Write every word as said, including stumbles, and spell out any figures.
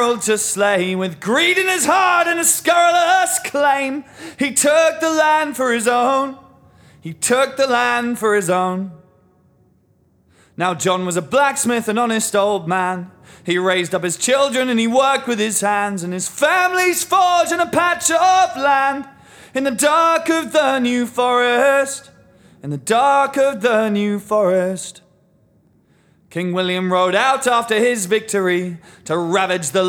Harold to slay. With greed in his heart and a scurrilous claim, he took the land for his own. He took the land for his own. Now John was a blacksmith, an honest old man. He raised up his children and he worked with his hands, and his family's forged in a patch of land in the dark of the New Forest, in the dark of the New Forest. King William rode out after his victory to ravage the